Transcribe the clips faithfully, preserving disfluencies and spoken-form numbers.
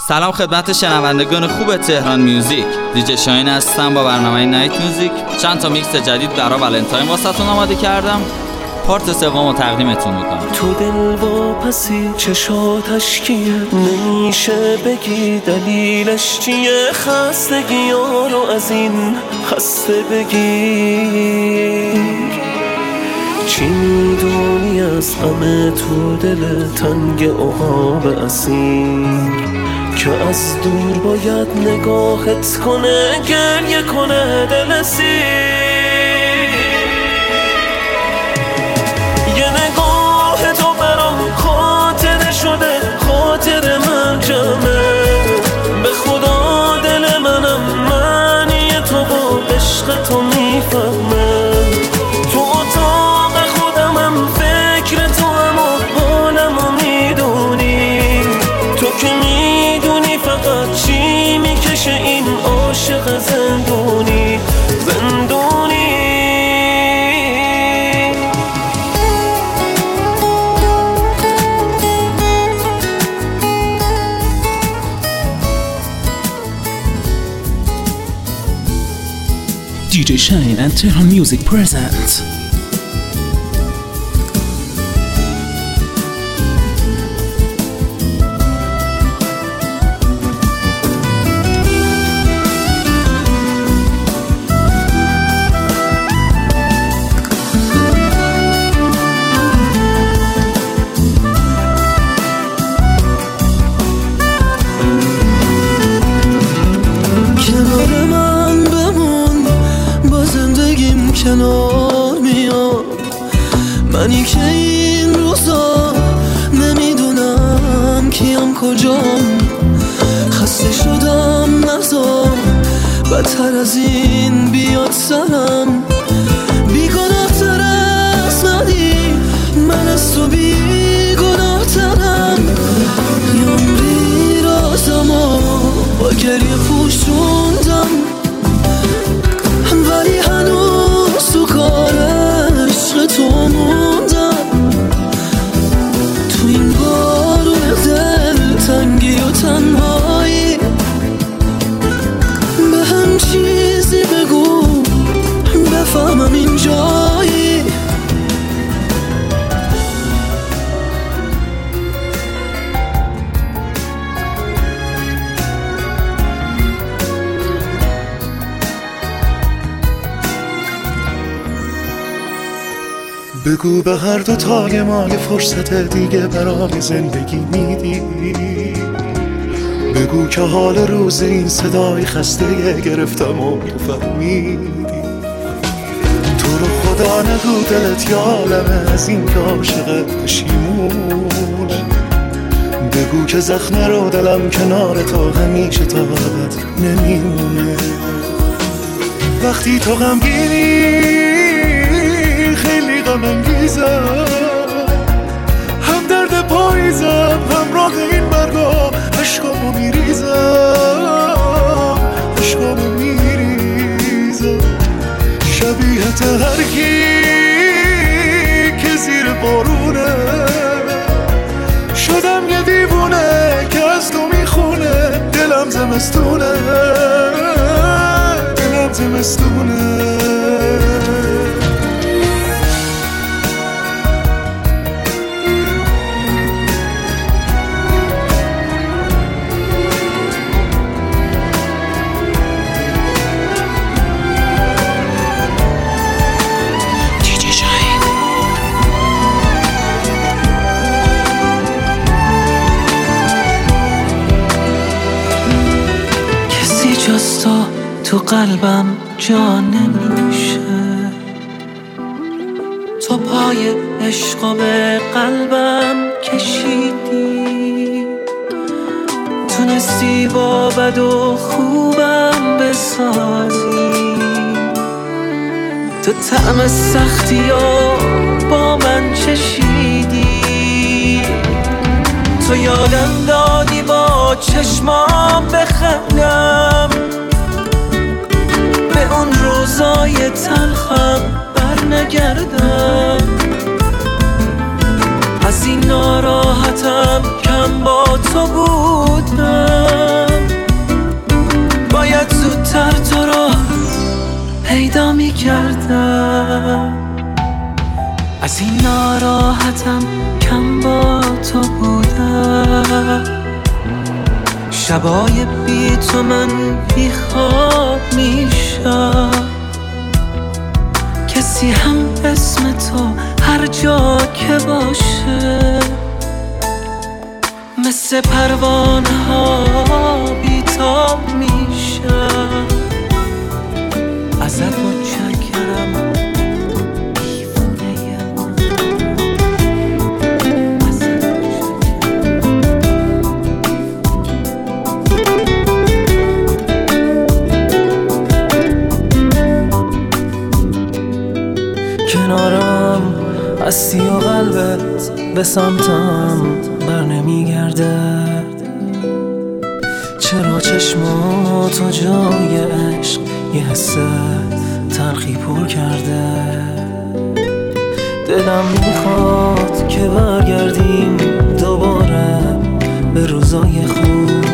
سلام خدمت شنوندگان خوب تهران میوزیک. دیجی شاهین هستم با برنامه نایت میوزیک. چند تا میکس جدید برای ولنتاین واسهتون آماده کردم. پارت سومو تقدیمتون میکنم. تو دل واپسی چشاتش کیه، نمیشه بگی دلیلش چیه، خستگی ها رو از این خسته بگیر. چی میدونی از غم تو دل تنگ عقاب اسیر، که از دور باید نگاهت کنه، گریه کنه دل سیر. یه نگاه تو برام خاطره شده، خاطر من جمعه. به خدا دل منم معنی تو با عشق تو میفهمه. تو اتاق خودمم فکر تو هم و حالمو میدونی. تو که میدونی فقط چی میکشه این عاشق زندونی زندونی. دیجی Shine and Tehran Music present کنار میام منی که این روزا نمیدونم کیم کجام. خسته شدم نزار بدتر از این بیاد سرم. بیگناه تر از منی، من از تو بیگناه ترم. یامری رازمو با گریه پوشوندم، ولی هنوز تو کار عشق تو موندم. تو این بارون دل تنگی و تنهایی به هم چیزی بگو بفهمم این جایی. بگو به هر دو تای ما یه فرصت دیگه برای زندگی میدی. بگو که حال روز این صدای خسته گرفتم و تو فهمیدی. تو رو خدا نگو دلت یالمه از این که عاشقت پشیمونه. بگو که زخم رو دلم کنار تو همیشه تا ابد نمیمونه. وقتی تو غمگینی خیلی غم انگیزم، هم درد پاییزم همراه این برگا عشقامو میریزم عشقامو میریزم. شبیهت هر کی که زیر بارونه، شدم یه دیوونه که از تو میخونه. دلم زمستونه دلم زمستونه. جز تو تو قلبم جا نمیشه. تو پای عشق به قلبم کشیدی. تونستی با بد و خوبم بسازی. تو طعم سختی ها با من چشیدی. تو یادم دادی با چشمام بخندم، به اون روزای تلخم بر نگردم. از این ناراحتم کم با تو بودم. پیدا میکردم. از این ناراحتم کم با تو بودم. شبای بی تو من بی خواب میشم. کسی هم اسم تو هر جا که باشه مثل پروانه ها بیتاب میشم. ازت متشکرم دیوونه من. ازت کنارم هستی و قلبت به سمتم بر نمیگرده. چرا چشماتو جای عشق یه حس تلخی پر کرده؟ دلم میخواد که برگردیم دوباره به روزای خوب،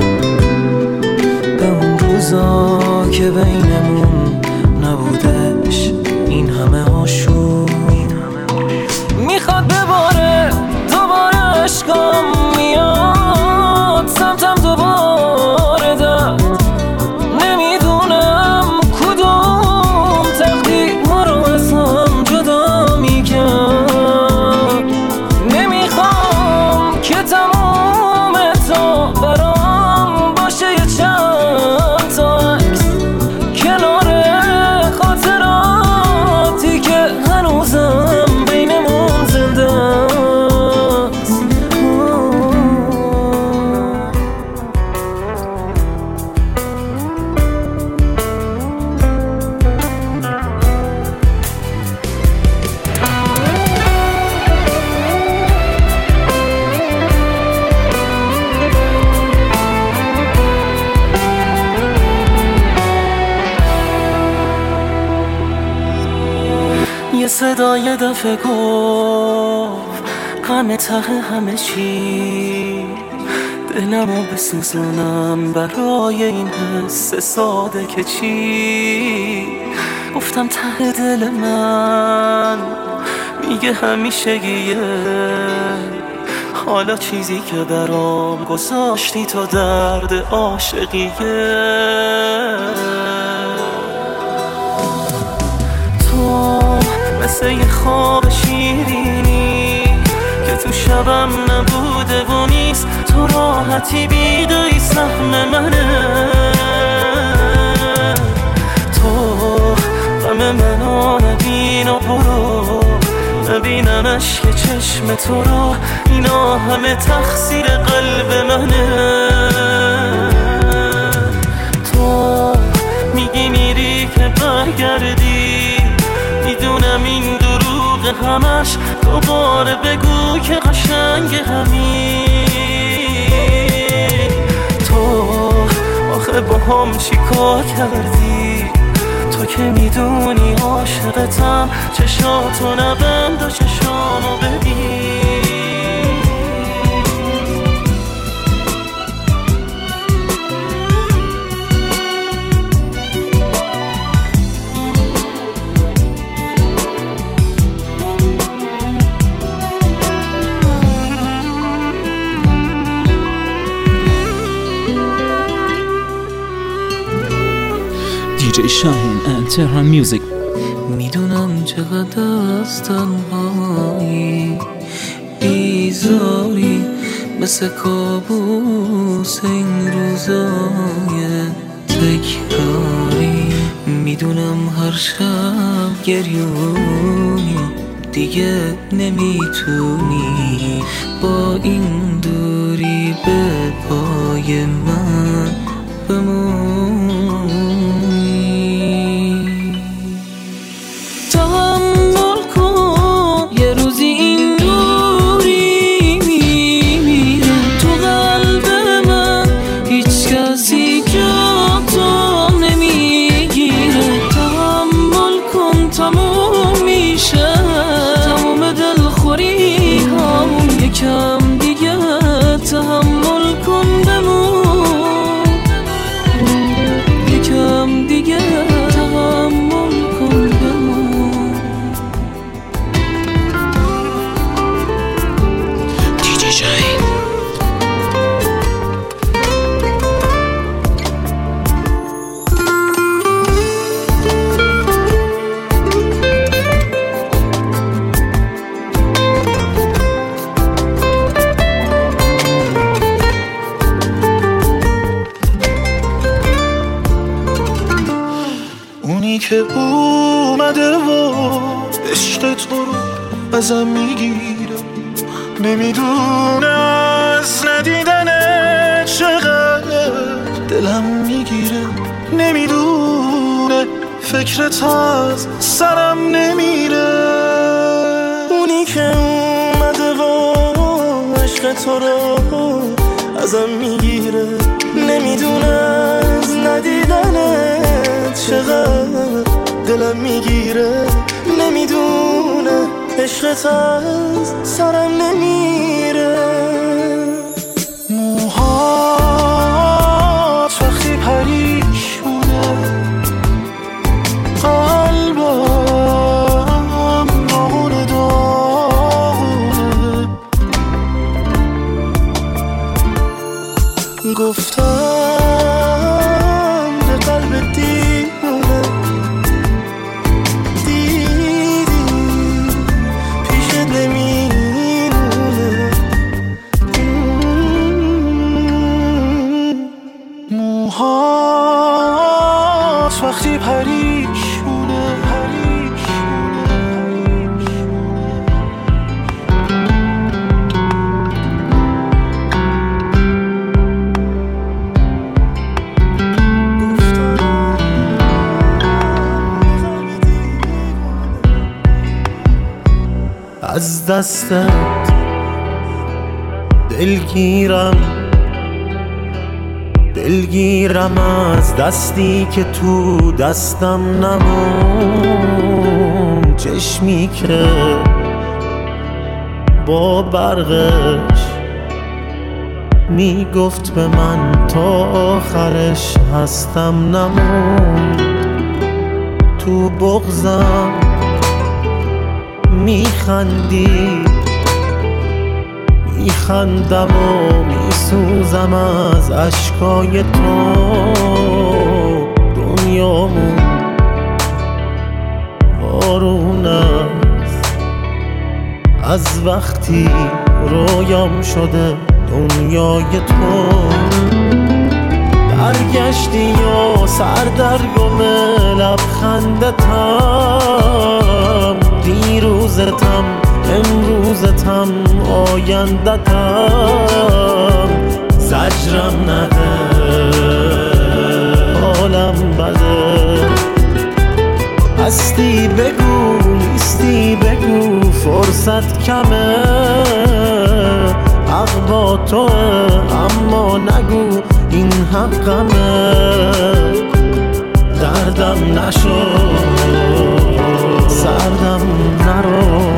به اون روزا که بینمون نبودش این همه آشوب. میخواد بباره دوباره عشقم میاد سمتم دوباره داد. نمیدونم کدوم تقدیر ما رو از هم جدا میکرد. نمیخوام که تمام تا برام باشه یه چند تا عکس کنار خاطراتی که هنوزم بینمون زنده است. یه صدای دفعه گفت غم ته همه چی. دلمو بسوزونم برای این حس ساده که چی. گفتم ته دل من میگه همیشگیه. حالا چیزی که برام گذاشتی تو درد عاشقیه. تو مثل یه خواب شیرینی که تو شبم نبوده و نیست. تو راحتی بیدوی سهم منه. تو غم منو نبین و برو نبینمش که چشم تو رو. اینا همه تقصیر قلب منه. تو میگی میری که برگردی. میدونم این دروغ همش. دوباره بگو که قشنگ همین. تو آخه با هم چی کار کردی؟ تو که میدونی عاشقتم. چشاتو نبند و چشامو ببین. دی جی Shaheen and Tehran Music. میدونم چقدر از تنهایی بیزاری مثل کابوس این روزای تکراری. میدونم هر شب گریونی دیگه نمیتونی با این دوری به پای من بمونی. تحمل کن یه روزی این دوری میمیره تو قلب من. هیچ کسی جا تو نمیگیره. تحمل کن تموم میشه تموم دلخوری همون. یکم دیگه تحمل کن بمون. که اومده و عشق تو رو ازم میگیره. نمیدونه از ندیدنه چقدر دلم میگیره. نمیدونه فکرت از سرم نمیره. اونی که اومده و عشق تو رو ازم میگیره. نمیدونه از ندیدنه چقدر دلم میگیره. نمیدونه عشقت از سرم نمیره. موهات وقتی پریشونه، قلبم داغونه داغونه. گفتم به قلب دیوونه، دیدی پیش نمیمونه. موهات وقتی پریشونه، از دستت دلگیرم، دلگیرم از دستی که تو دستم نمون. چشمی که با برقش میگفت به من تا آخرش هستم نمون. تو بغضم میخندی، میخندم و میسوزم از اشکای تو. دنیامون بارون است از وقتی رویام شده دنیای تو. برگشتی و سردرگم لبخندتم، دیروزتم امروزتم آیندتم. زجرم نده حالم بده، هستی بگو نیستی بگو فرصت کمه. حق با توه اما نگو این حقمه. دردم نشو سردم نرو.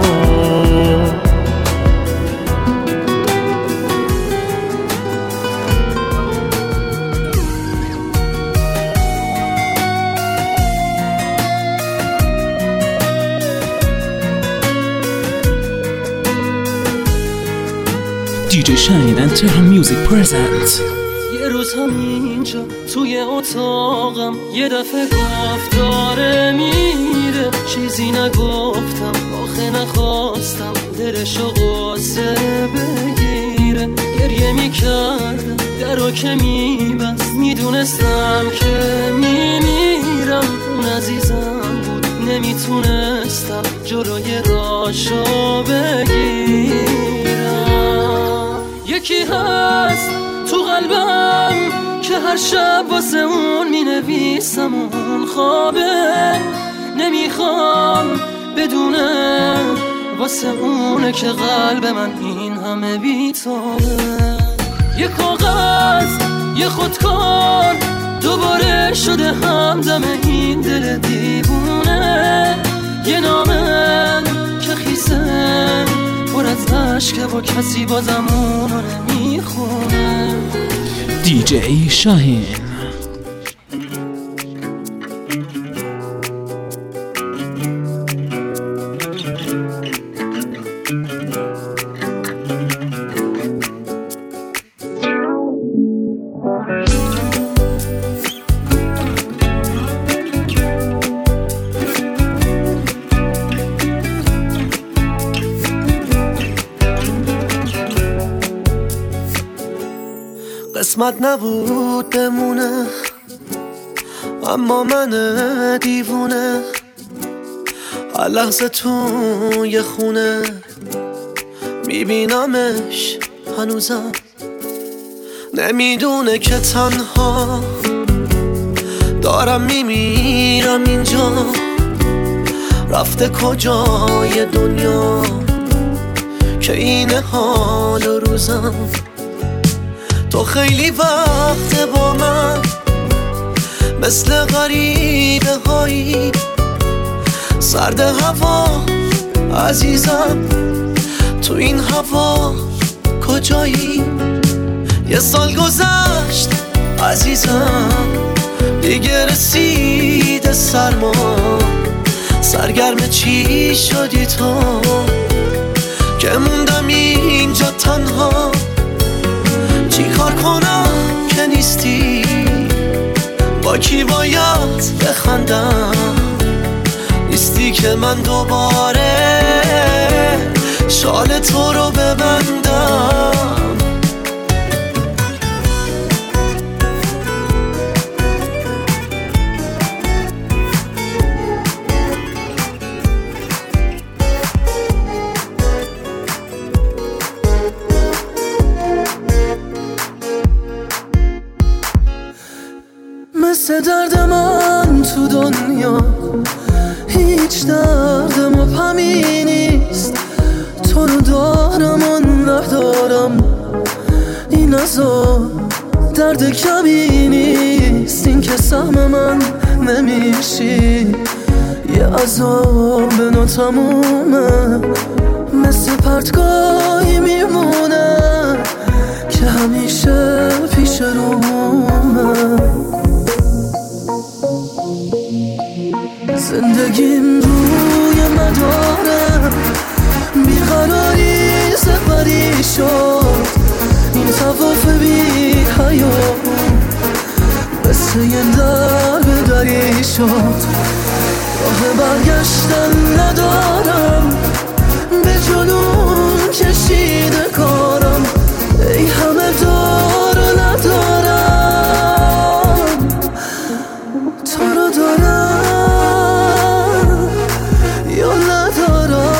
دی جی Shaheen and Tehran Music presents. یه روز همینجا توی اتاقم یه دفعه گفت داره میره. چیزی نگفتم آخه نخواستم دلشو قصه بگیره. گریه میکردم درو که میبست، میدونستم که میمیرم. اون عزیزم بود نمیتونستم جلوی راشو بگیرم. یکی هست تو قلبم که هر شب واسه اون می نویسم. اون خوابه نمیخوام بدونه واسه اونه که قلب من این همه بیتابه. یه کاغذ یه خودکار دوباره شده همدم این دل دیوونه. یه نامه که خیسه پر از عشقه و کسی بازم اونو نمیخونه. دی جی Shaheen. قسمت نبود بمونه اما من دیوونه هر لحظه توی خونه میبینمش هنوزم، نمیدونه که تنها دارم میمیرم اینجا، رفته کجای دنیا که این حال روزم. تو خیلی وقت با من مثل غریبه هایی، سرد هوا عزیزم، تو این هوا کجایی؟ یه سال گذشت عزیزم، دیگه رسید سرما، سرگرم چی شدی تو که موندم اینجا تنها؟ چی کار کنم که نیستی؟ با کی باید بخندم؟ نیستی که من دوباره شال تو رو ببندم. مثل درد من تو دنیا هیچ دردم و همی نیست، تو رو دارم و ندارم، این عذاب درد کمی نیست، این که سهم من نمیشی، یه عذاب ناتمومه، مثل پرتگاهی میمونه که همیشه پیش رومه. زندگیم روی مداره بیقراری سپری شد، این طواف بی حیات مثل یه در به دری شد، راه برگشتن ندارم، به جنون کشیده کارم، ای همه دار و ندارم، تو رو دارم یا ندارم.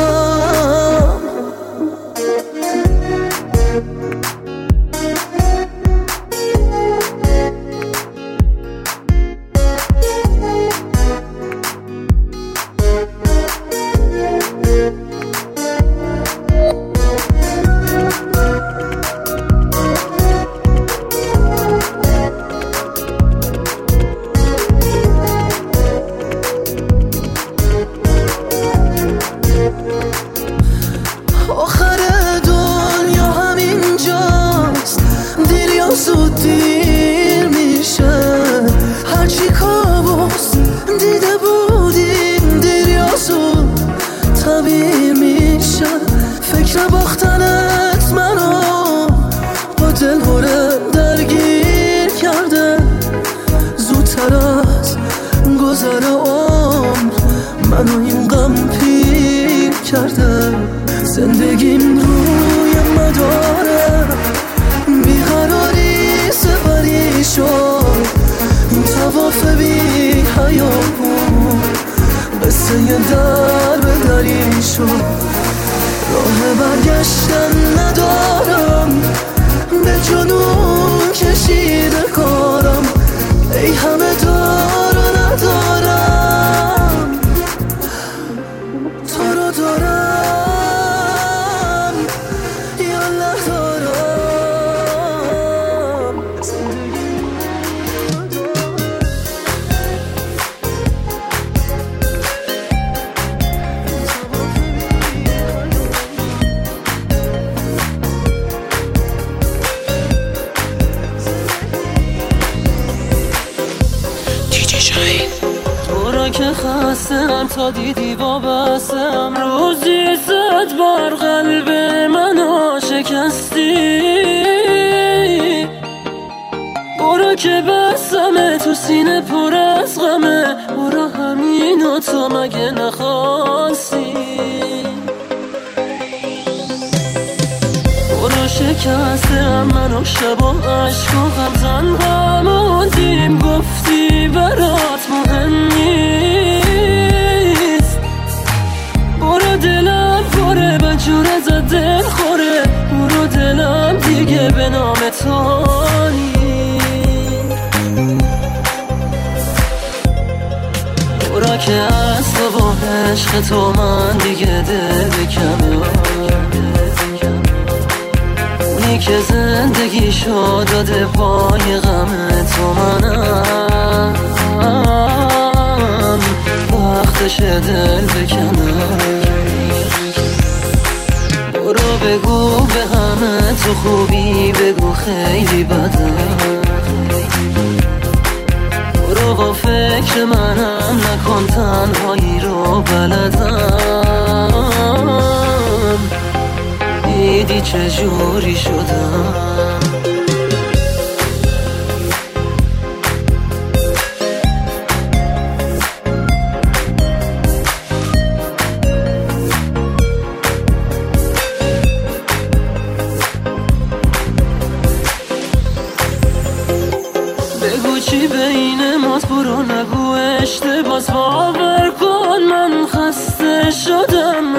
آخر دنیا همینجاست، دیر یا زود دیر میشه، هرچی کابوس دیده بودیم دیر یا زود تعبیر میشه. فکر باختنت منو با دل هره درگیر کرده، زودتر از گذر عمر منو این غم پیر کرده. زندگیم روی مداره بیقراری سپری شد، این طواف بی حیات مثل یه در به دری شد، راه برگشتن ندارم، به جنون کشیده کارم، ای همه دار و ندارم، تو رو دارم یا ندارم. تو را که خستم تا دیدی وابستم، روزی زد بر قلب منو شکستی، برو که بستمه تو سینه پر از غمه، برو همینو تو مگه نخواستی، برو شکستم منو شب و عشق و غم تنها موندیم، گفتی برات مهم نیست. برو دلم پره به جور ازت دل خوره، برو دلم دیگه به نام تو نیست. برو که از تو با عشق تو من دیگه دل بکنم، اونی که زندگی شد داده پای غم تو منم، وقتش دل بکنم. برو بگو به همه تو خوبی، بگو خیلی بدم. برو با فکر منم نکن تنهایی رو بلدم، دیدی چجوری شدم. بگو چی بین ماست، برو نگو اشتباس، باور کن من خسته شدم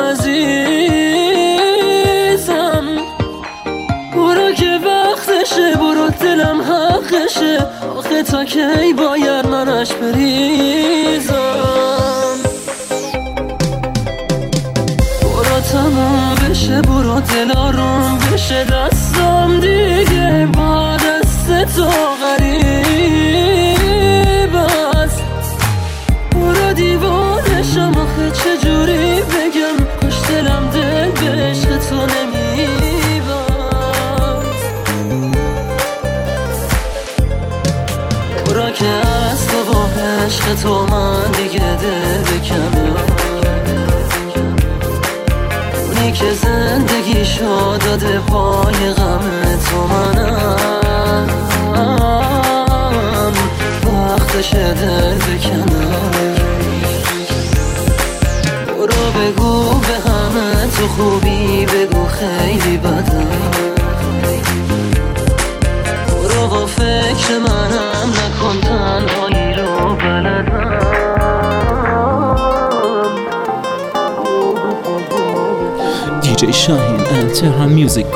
عزیزم. برو که وقتشه، برو دلم حقشه، آخه تا کی باید منش بریزم. برو تموم بشه، برو دل آروم بشه، دستم دیگه با دست تو غریب است. برو دیوانشم آخه چجوری بگم، کاش دلم دل به عشق تو نمیبست. برو که از تو با عشق تو من دیگه دل بکنم، اونی که زندگی شد داده پای غم تو منم، وقتش دل بکنم. برو بگو به همه تو خوبی، بگو خیلی بدم. برو با فکر منم نکن تنهایی رو بلدم. دیجی شاهین and Tehran Music.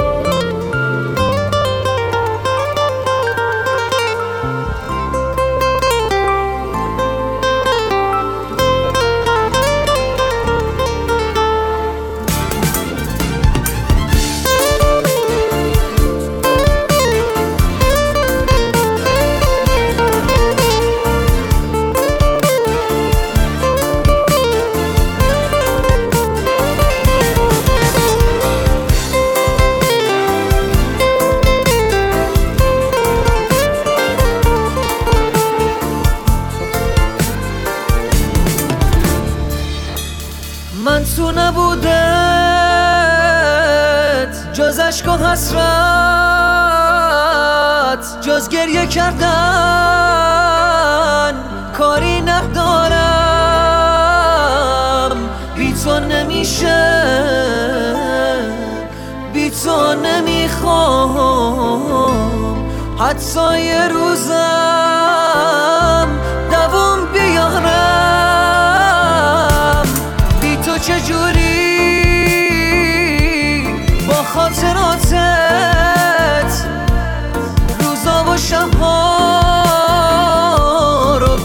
من تو نبودت جز عشق و حسرت، جز گریه کردن کاری ندارم. بی تو نمیشه، بی تو نمیخوام حتی یه روزم دوام بیارم. بی تو چجوری با خاطراتت روزا و شبها رو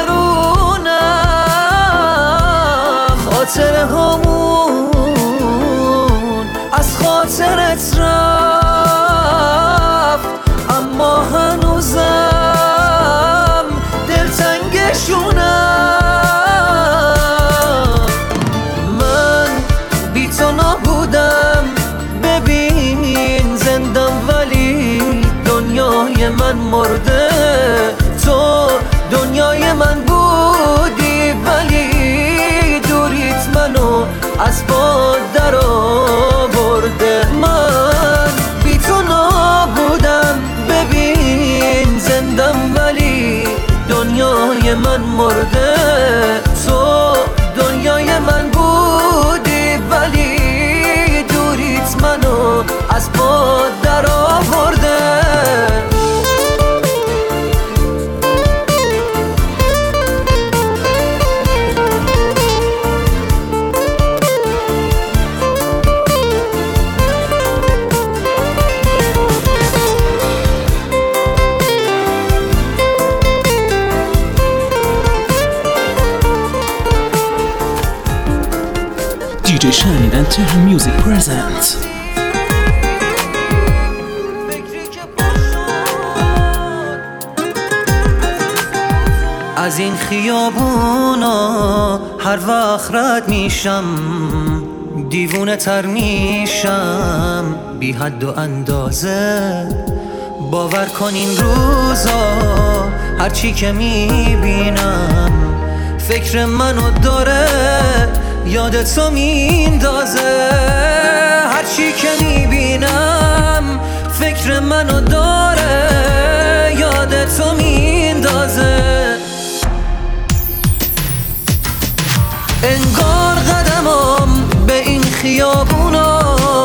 بگذرونم. خاطره هامون از خاطرت رفت، اما هنوزم دلتنگشونم. من بی تو نبودم، ببین زندم ولی دنیای من مرده. تو دنیای من بودی ولی دوریت منو از باد در آورده. من بی تو نبودم، ببین زندم ولی دنیای من مرده. تو دنیای من بودی ولی دوریت منو از باد در آورده. جی Shine and Tehran Music present. از این خیابونا هر وقت رد میشم دیوونه تر میشم بی حد و اندازه. باور کن این روزا هرچی که میبینم فکر منو داره یادتو میندازه. هرچی که میبینم فکر منو داره یادتو میندازه. انگار قدمم به این خیابونا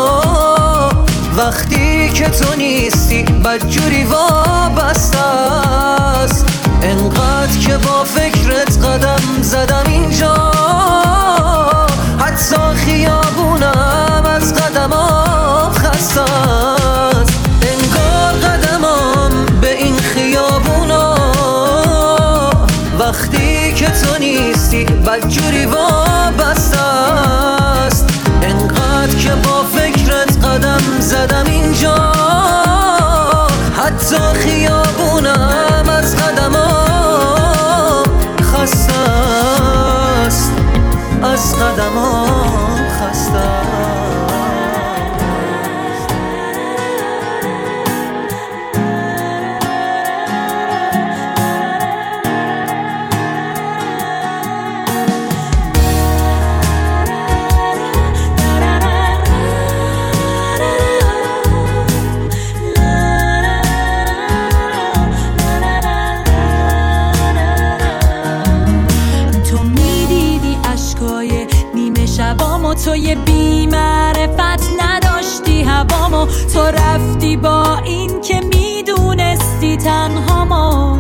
وقتی که تو نیستی بدجوری وابسته است. انقدر که با فکرت قدم زدم اینجا حتی خیابونم از قدمام خسته است. انگار قدمم به این خیابونا وقتی که تو نیستی بدجوری وابسته است. انقدر که با فکرت قدم زدم اینجا حتی خیابونم از قدمام خسته است. از قدمام خسته است. توی بی معرفت نداشتی هوامو، تو رفتی با این که میدونستی تنهامو.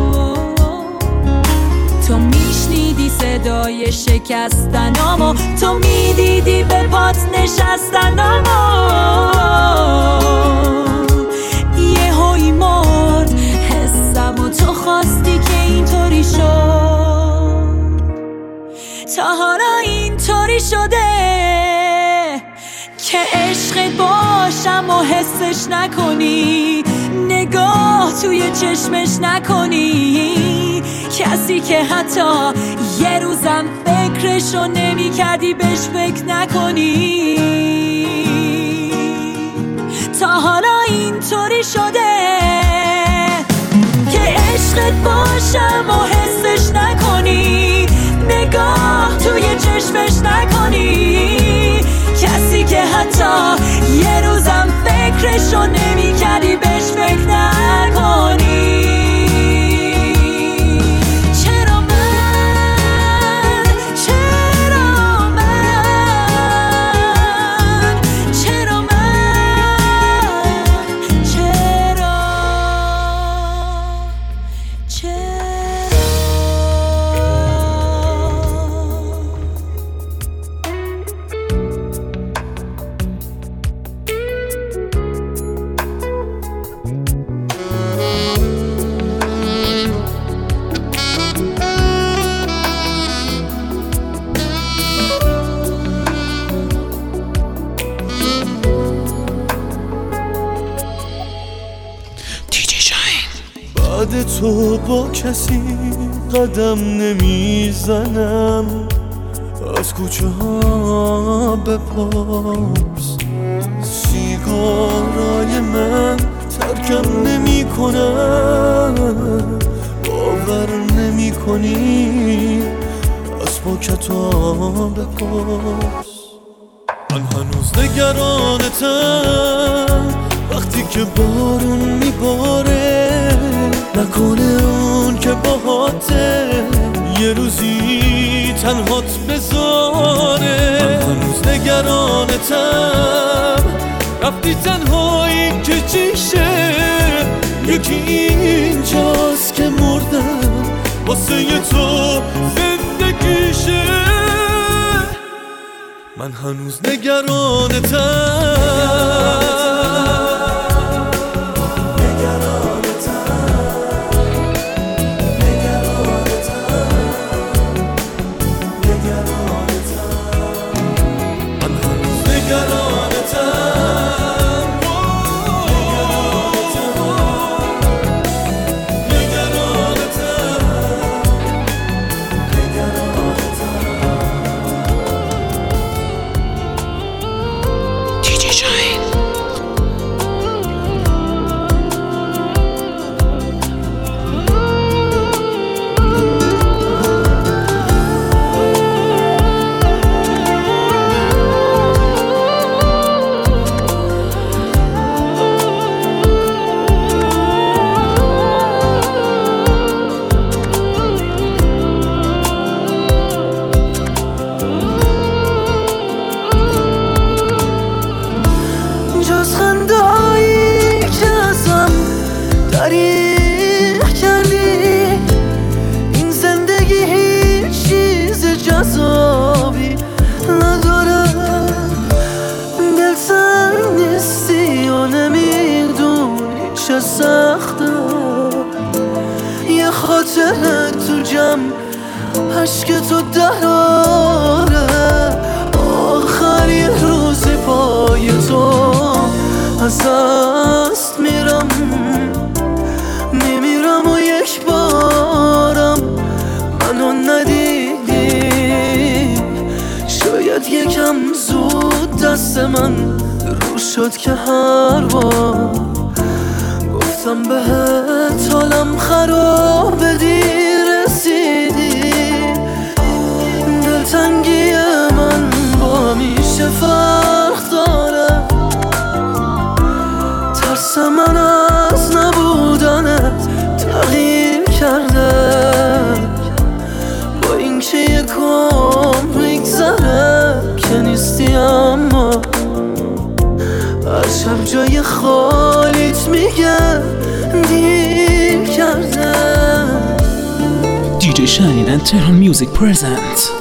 تو میشنیدی صدای شکستنامو، تو میدیدی به پات نشستنامو. یه هوی مرد حسم و تو خواستی که اینطوری شد. تا حالا اینطوری شده که عشقت باشم و حسش نکنی، نگاه توی چشمش نکنی. کسی که حتی یه روزم فکرشو نمی کردی بهش فکر نکنی. تا حالا اینطوری شده که عشقت باشم و حسش نکنی، نگاه توی چشمش نکنی. کسی که حتی یه روزم فکرشو نمی کردی بهش فکر نکنی. چرا من چرا من چرا من چرا چرا بعد تو با کسی قدم نمیزنم، از کوچه ها بپرس. سیگارای من ترکم نمی کنم، باور نمی کنی از پاکتا بپرس. من هنوز نگرانتم وقتی که بارون میباره، نکنه اون که باهاته یه روزی تنهات بذاره. من هنوز نگرانتم رفتی تنهایی که چیشه، یکی اینجاست که مردم واسه تو زندگیشه. من هنوز نگرانتم عذابی ندارم. دلتنگ نیستی و نمیدونی چه سخته یه خاطره تو جمع عشق تو دراره. آخر یه روزی پای تو از دست میرم میمیرم و یک بارم منو ندیدی. شاید یکم زود دست من رو شد که هر بار گفتم بهت حالم خرابه دیر رسیدی. دلتنگی من با میشه فرق داره. ترس من از نبودنت تغییر کرده با اینکه یک عمر میگذره که نیستی اما هر شب جای خالیت میگه دیر کرده. دی جی Shaheen and Tehran Music present